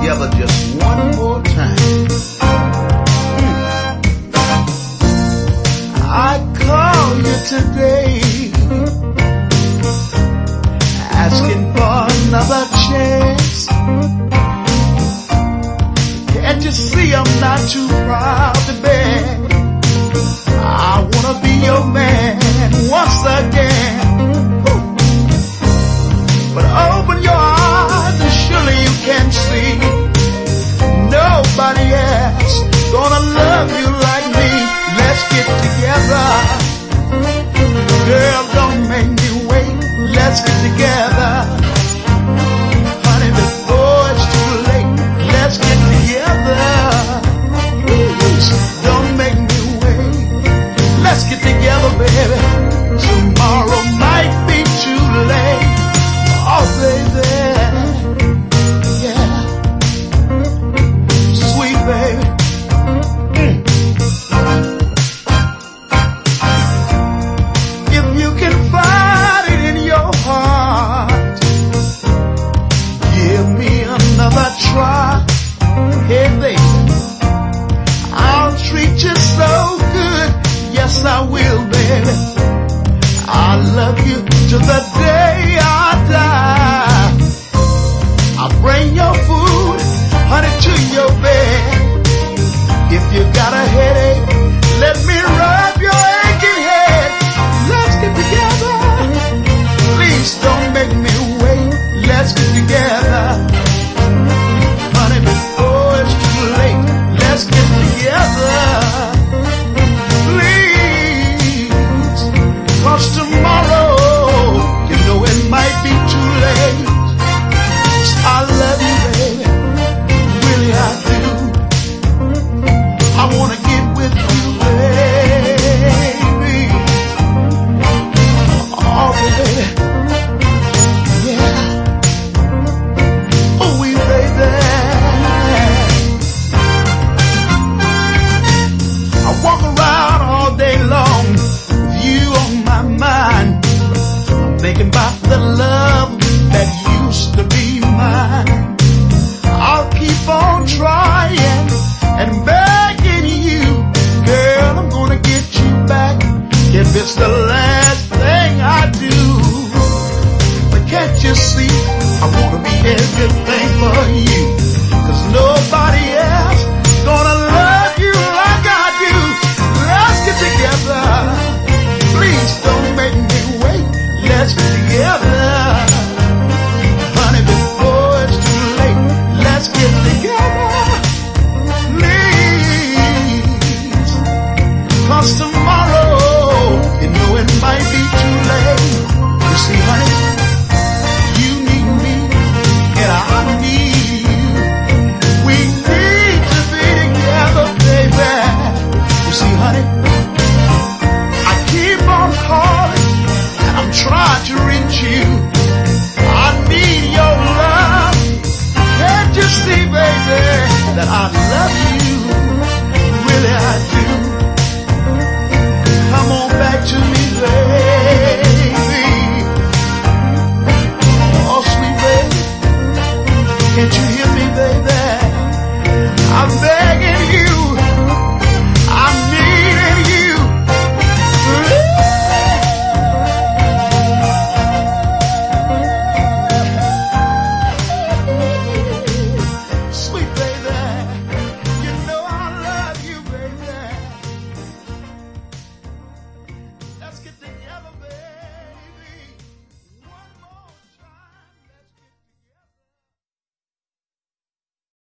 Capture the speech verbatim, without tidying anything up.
together just one more time. I call you today, asking for another chance. Can't you see I'm not too proud to beg? I wanna be your man once again. But open your eyes and surely you can see nobody else gonna love you like me. Let's get together. Girl, don't make me wait. Let's get together. Honey, before it's too late, let's get together. Don't make me wait. Let's get together, baby. Tomorrow might be too late. Oh, baby. Yeah. Sweet baby. Mm. If you can find it in your heart, give me another try. Hey, baby. I'll treat you so good. Yes, I will, baby. I love you to the day I die. I'll bring your food, honey, to your bed. If you got a headache, let me rub your aching head. Let's get together. Please don't make me wait. Let's get together. Honey, before it's too late, let's get together. Please, 'cause tomorrow, you know it might be too late. I love you, baby, really I do. I wanna get with you, baby. Oh, baby, yeah. Oh, we, baby. I walk around all day long with you on my mind. I'm thinking about the love that used to be mine. I'll keep on trying and begging you, girl, I'm gonna get you back if it's the last thing I do. But can't you see, I wanna be everything for you, 'cause nobody else gonna love you like I do. Let's get together. Please don't make me wait. Let's get together.